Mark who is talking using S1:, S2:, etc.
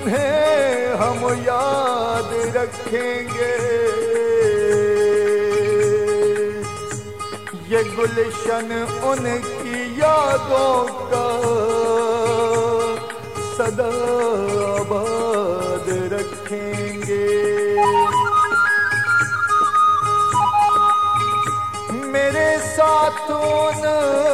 S1: उन्हें हम याद रखेंगे। ये गुलशन उनकी यादों का सदा आबाद रखेंगे। मेरे साथ उन